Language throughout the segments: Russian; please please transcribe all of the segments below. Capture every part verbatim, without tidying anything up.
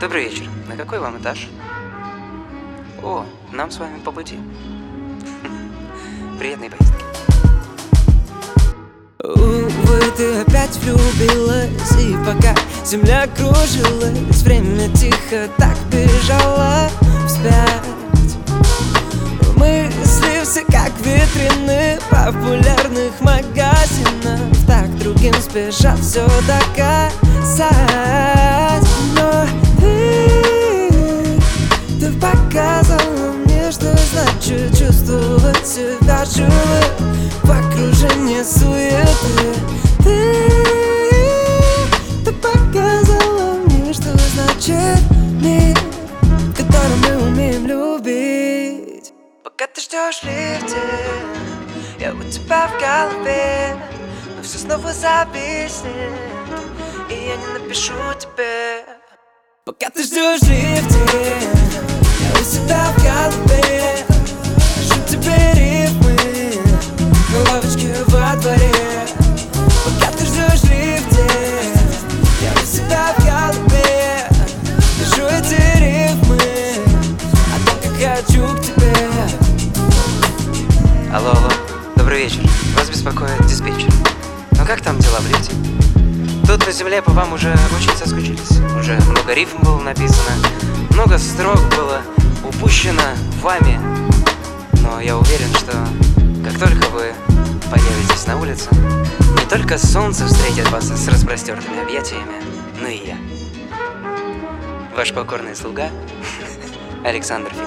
Добрый вечер. На какой вам этаж? О, нам с вами по пути. Приятной поездки. Увы, ты опять влюбилась, и пока земля кружилась, время тихо так бежало вспять. Мысли все как витрины популярных магазинов, так другим спешат все доказать. Но ты, ты показала мне, что значит чувствовать себя живым в окружении суеты. Ты, ты показала мне, что значит мир, в котором мы умеем любить. Пока ты ждешь в лифте, я у тебя в голове, но все снова зависнет, и я не напишу тебе. Пока ты ждешь в лифте, я у себя в голове, пишу тебе рифмы на лавочке во дворе. Пока ты ждешь в лифте, я у себя в голове, пишу эти рифмы о том, как хочу к тебе. Алло, алло, добрый вечер. Вас беспокоит диспетчер. Ну как там дела в лифте? Тут на земле по вам уже очень соскучились. Уже много рифм было написано, много строк было упущено вами. Но я уверен, что как только вы появитесь на улице, не только солнце встретит вас с распростертыми объятиями, но и я. Ваш покорный слуга Александр Филипп.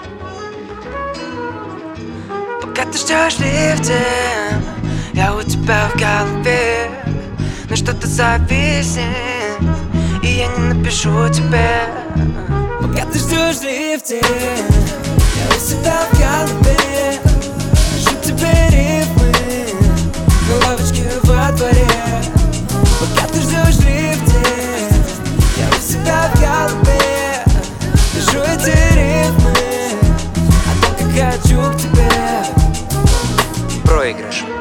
Пока ты ждешь в лифте, я у тебя в голове, но что-то зависнет, и я не напишу тебе. Пока ты ждешь в лифте, я у себя в голове, пишу тебе рифмы на лавочке во дворе. Пока ты ждешь в лифте, я у себя в голове, пишу эти рифмы о том, как хочу к тебе. Проигрыш.